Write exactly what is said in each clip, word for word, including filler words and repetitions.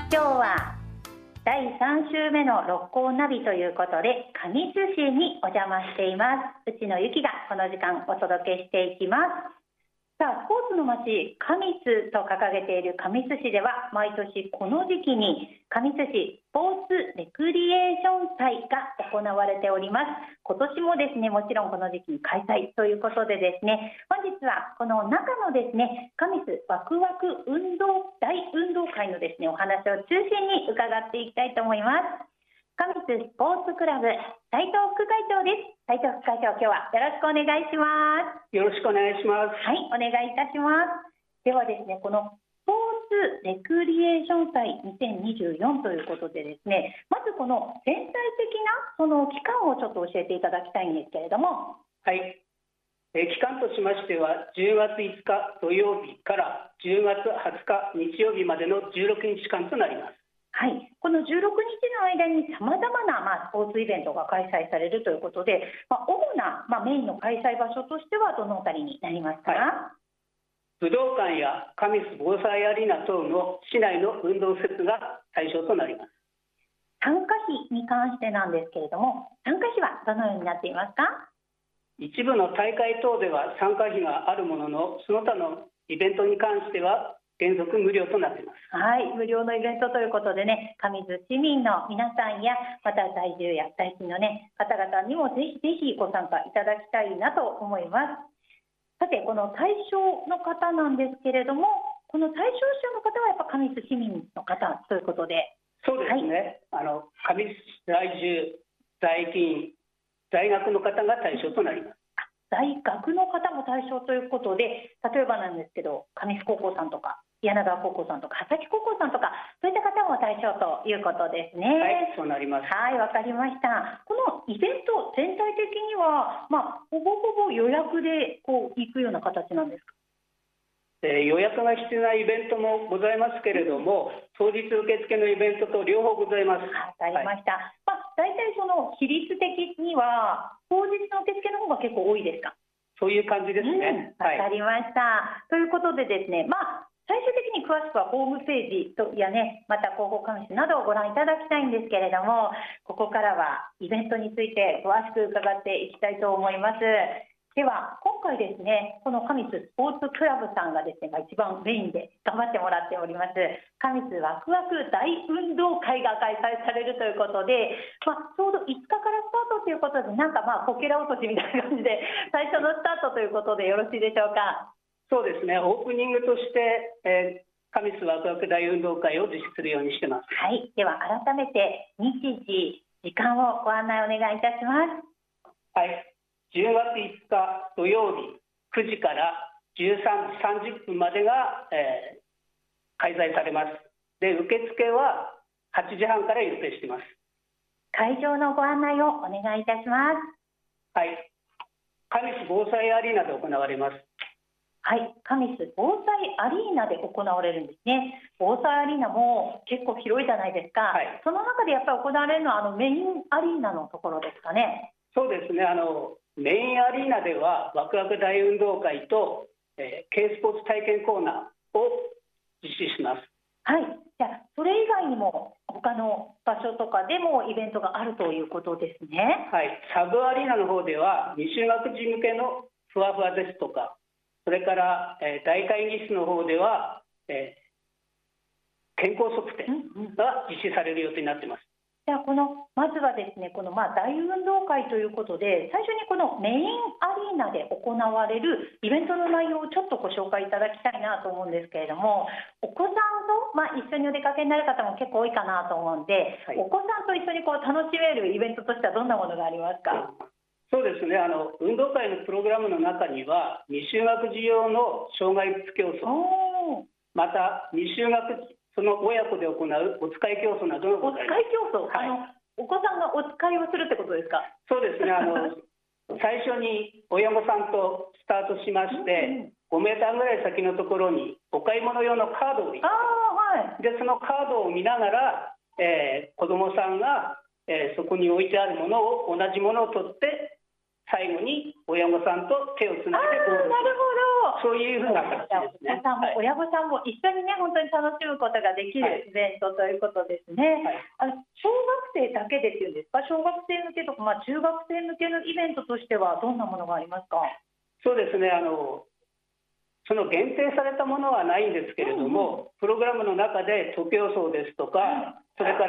今日はだいさん週目の六甲ナビということで神栖市にお邪魔しています。内野由紀がこの時間お届けしていきます。さあ、スポーツの街神栖と掲げている神栖市では毎年この時期に神栖市スポーツレクリエーション祭が行われております。今年もですね、もちろんこの時期に開催ということでですね、本日はこの中のですね神栖ワクワク運動大運動会のですねお話を中心に伺っていきたいと思います。神栖スポーツクラブ斉藤副会長です。斉藤副会長、今日はよろしくお願いします。 よろしくお願いします。 はい、お願いいたします。ではですね、このスポーツレクリエーション祭にせんにじゅうよんということでですね、まずこの全体的なその期間をちょっと教えていただきたいんですけれども。 はい、え期間としましてはじゅうがついつか土曜日からじゅうがつはつか日曜日までのじゅうろくにちかんとなります。 はい、このじゅうろくにちの間にさまざまな、まあ、スポーツイベントが開催されるということで、まあ、主な、まあ、メインの開催場所としてはどのあたりになりますか？ はい、武道館や神栖防災アリーナ等の市内の運動施設が対象となります。 参加費に関してなんですけれども、参加費はどのようになっていますか？ 一部の大会等では参加費があるものの、その他のイベントに関しては原則無料となっています。 はい、無料のイベントということでね、神栖市民の皆さんやまた在住や在勤の、ね、方々にもぜひぜひご参加いただきたいなと思います。さて、この対象の方なんですけれども、この対象者の方はやっぱ神栖市民の方ということで。 そうですね、はい、あの神栖在住在勤在学の方が対象となります。 在学の方も対象ということで、例えばなんですけど神栖高校さんとか柳川高校さんとか波崎高校さんとか、そういった方も対象ということですね。 はい、そうなります。 はい、わかりました。このイベント全体的には、まあ、ほぼほぼ予約でこう行くような形なんですか？ えー、予約が必要なイベントもございますけれども、当日受付のイベントと両方ございます。 わかりました。はい、まあ、大体その比率的には当日の受付の方が結構多いですか？ そういう感じですね。 わ、うん、かりました。はい、ということでですね、まあ最終的に詳しくはホームページとやね、また広報紙などをご覧いただきたいんですけれども、ここからはイベントについて詳しく伺っていきたいと思います。では今回ですね、この神栖スポーツクラブさんがですね、一番メインで頑張ってもらっております神栖ワクワク大運動会が開催されるということで、まあ、ちょうどいつかからスタートということで、なんかまあこけら落としみたいな感じで最初のスタートということでよろしいでしょうか？ そうですね、オープニングとして、えー、神栖ワクワク大運動会を実施するようにしてます。 はい、では改めて日時時間をご案内お願いいたします。 はい、じゅうがついつか土曜日くじからじゅうさんじさんじゅっぷんまでが、えー、開催されます。で、受付ははちじはんから予定しています。 会場のご案内をお願いいたします。 はい、神栖防災アリーナで行われます。 はい、神栖防災アリーナで行われるんですね。防災アリーナも結構広いじゃないですか。はい、その中でやっぱり行われるのはあのメインアリーナのところですかね。 そうですね、あのメインアリーナではワクワク大運動会と、えー、K スポーツ体験コーナーを実施します。 はい、じゃあそれ以外にも他の場所とかでもイベントがあるということですね。 はい、サブアリーナの方では未就学児向けのふわふわですとか、それから、えー、大会議室の方では、えー、健康測定が実施される予定になっています。 じゃあこのまずはですね、このまあ大運動会ということで、最初にこのメインアリーナで行われるイベントの内容をちょっとご紹介いただきたいなと思うんですけれども、お子さんと、まあ、一緒にお出かけになる方も結構多いかなと思うんで、はい、お子さんと一緒にこう楽しめるイベントとしてはどんなものがありますか？ そうですね、あの運動会のプログラムの中には未就学児用の障害物競争、また未就学児その親子で行うお使い競争などのございます。 お使い競争、はい、あのお子さんがお使いをするってことですか？ そうですね、あの最初に親御さんとスタートしまして、ごメーターぐらい先のところにお買い物用のカードを置いて、 はい、 でそのカードを見ながら、えー、子どもさんが、えー、そこに置いてあるものを同じものを取って最後に親御さんと手をつないでゴールする。 なるほど。 そういうふうな形ですね。 お子さんも親御さんも一緒にね、本当に楽しむことができるイベントということですね。はい、あの小学生だけでっていうんですか、小学生向けとか、まあ、中学生向けのイベントとしてはどんなものがありますか？ そうですね、あのその限定されたものはないんですけれども、うんうん、プログラムの中で徒競走ですとか、それから、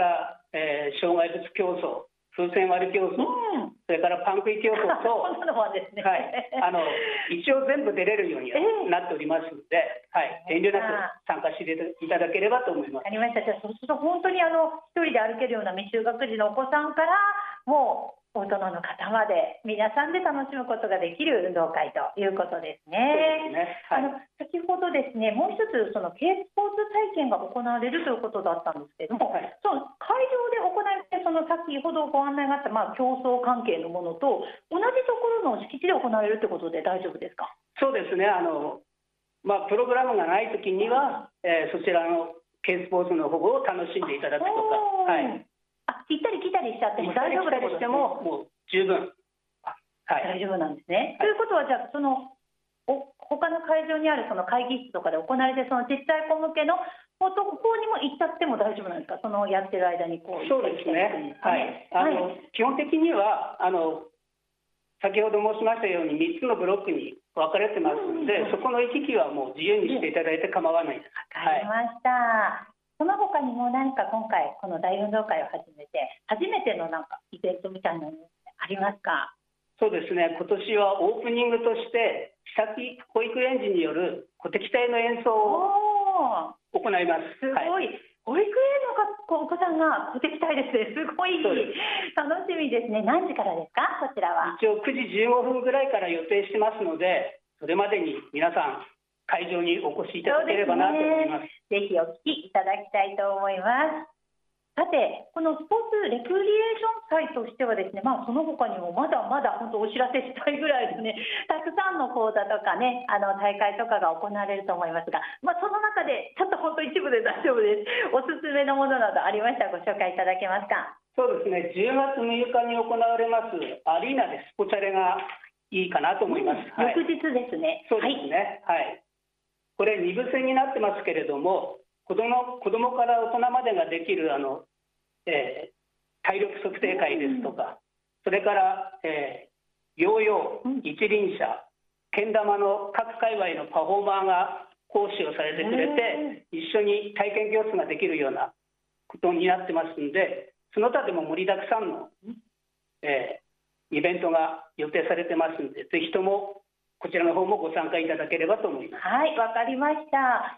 えー、障害物競争、風船割り競争、うん、それからパン食い競争と、 ね、 はい、あの一応全部出れるようになっておりますので、えーはい、遠慮なく参加していただければと思います。 ありました。じゃあそうすると本当にあの一人で歩けるような未就学児のお子さんからもう大人の方まで皆さんで楽しむことができる運動会ということですね。あの先ほどですね、もう一つその軽スポーツ体験が行われるということだったんですけども、はい、その会場で行われてその先ほどご案内があった、まあ、競争関係のものと同じところの敷地で行われるということで大丈夫ですか？ そうですね、あの、まあ、プログラムがないときには、えー、そちらの軽スポーツの方を楽しんでいただくとか、はい、 あ、行ったり来たりしちゃっても大丈夫だとしても、 もう十分、 はい、大丈夫なんですね。はい、ということは、じゃあそのお他の会場にあるその会議室とかで行われて、そのちっちゃい子向けの方にも行っちゃっても大丈夫なんですか？そのやってる間にこう。 そうですね。はい。あの、はい、基本的にはあの先ほど申しましたようにみっつのブロックに分かれてますので、うん、そこの行き来はもう自由にしていただいて構わないです。 わかりました。はい、その他にも何か今回この大運動会を始めて初めてのなんかイベントみたいなのありますか？ そうですね、今年はオープニングとして久木保育園児による鼓笛隊の演奏を行います。 すごい、はい、保育園のお子さんが鼓笛隊ですね。すごい楽しみですね。何時からですか？こちらは一応くじじゅうごふんぐらいから予定してますので、それまでに皆さん会場にお越しいただければなと思います。 ぜひお聞きいただきたいと思います。さて、このスポーツレクリエーション会としてはですね、まあ、その他にもまだまだ本当お知らせしたいぐらいですね、たくさんの講座とかね、あの大会とかが行われると思いますが、まあ、その中でちょっと本当一部で大丈夫です。おすすめのものなどありましたらご紹介いただけますか？ そうですね、じゅうがつむいかに行われますアリーナでスポチャレがいいかなと思います。 うん、翌日ですね。 そうですね。はい。はい、これに部制になってますけれども、子ども、子どもから大人までができるあの、えー、体力測定会ですとか、うん、それから、えー、ヨーヨー、一輪車、けん玉の各界隈のパフォーマーが講師をされてくれて、一緒に体験教室ができるようなことになってますんで、その他でも盛りだくさんの、えー、イベントが予定されてますんで、ぜひともこちらの方もご参加いただければと思います。 はい、わかりました。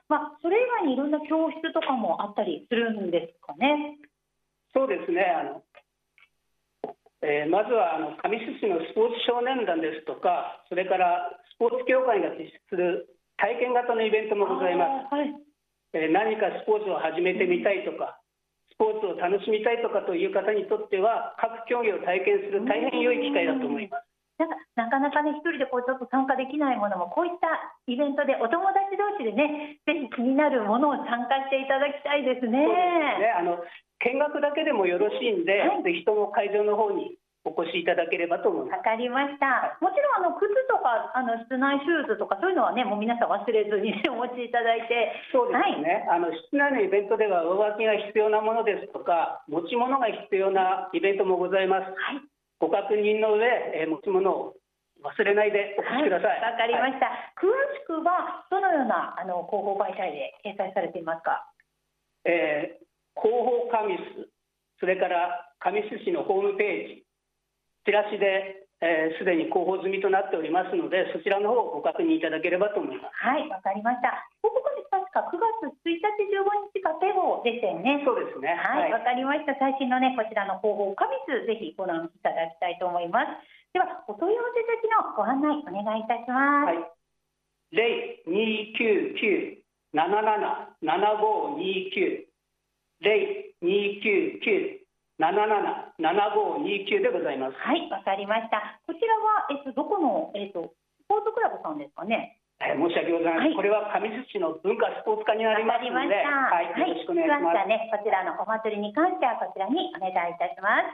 まあ、それ以外にいろんな教室とかもあったりするんですかね。 そうですね。あの、えー、まずはあの神栖市のスポーツ少年団ですとか、それからスポーツ協会が実施する体験型のイベントもございます。はい、えー、何かスポーツを始めてみたいとか、スポーツを楽しみたいとかという方にとっては、各競技を体験する大変良い機会だと思います。 なんかなかなかね、一人でこうちょっと参加できないものも、こういったイベントでお友達同士でね、ぜひ気になるものを参加していただきたいですね。 そうですね。あの見学だけでもよろしいんで、はい、ぜひとも会場の方にお越しいただければと思います。 わかりました。もちろんあの靴とかあの室内シューズとかそういうのはね、もう皆さん忘れずに、ね、お持ちいただいて。 そうですね。はい、あの室内のイベントでは上履きが必要なものですとか、持ち物が必要なイベントもございます。はい、ご確認の上、えー、持ち物を忘れないでお越しください。 わ、はい、かりました。はい、詳しくはどのようなあの広報媒体で掲載されていますか？ えー、広報神栖、それから神栖市のホームページ、チラシですで、えー、に広報済みとなっておりますので、そちらの方をご確認いただければと思います。 はい、わかりました。広告で確かくがつついたちじゅうごにち家庭法でしたよね。 そうですね。 はい、わ、はい、かりました。最新のね、こちらの広報神栖、ぜひご覧いただきたいと思います。では、お問い合わせ先のご案内お願いいたします。はい、 ゼロにきゅうきゅう なななな ななごにきゅう ゼロにきゅうきゅう なななな ななごにきゅうでございます。 はい、わかりました。こちらは、えっと、どこの、えっと、スポーツクラブさんですかね。 えー、申し訳ございません。はい、これは神栖市の文化スポーツ課になりますので、はい、よろしくお願いします。 はい、ね、こちらのお祭りに関してはこちらにお願いいたします。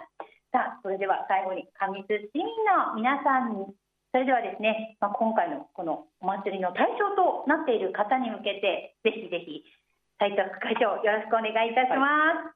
さあ、それでは最後に神栖市民の皆さんに、それではですね、まあ、今回のこのお祭りの対象となっている方に向けて、ぜひぜひ斉藤副会長、よろしくお願いいたします。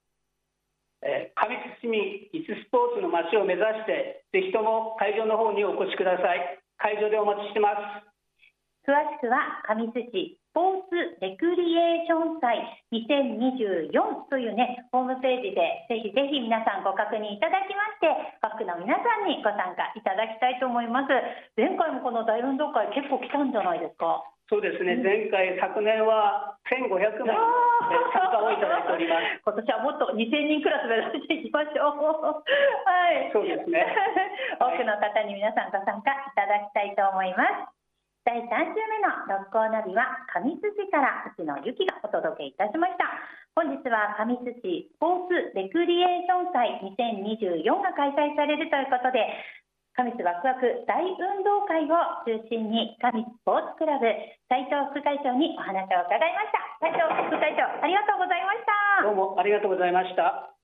はい、えー、神栖市民いつスポーツの街を目指して、ぜひとも会場の方にお越しください。会場でお待ちしてます。 詳しくは神栖市スポーツレクリエーション祭にせんにじゅうよんというね、ホームページでぜひぜひ皆さんご確認いただきまして、バックの皆さんにご参加いただきたいと思います。前回もこの大運動会結構来たんじゃないですか？ そうですね、前回、昨年はせんごひゃくまい参加をいただいております。 今年はもっとにせんにんクラス目指していきましょう。はい、 そうですね。 多くの方に皆さんご参加いただきたいと思います。だいさん週目の六甲ナビは神栖市から内野由紀がお届けいたしました。本日は神栖市スポーツレクリエーション祭にせんにじゅうよんが開催されるということで、神栖ワクワク大運動会を中心に神栖スポーツクラブ斉藤副会長にお話を伺いました。斉藤副会長、ありがとうございました。 どうもありがとうございました。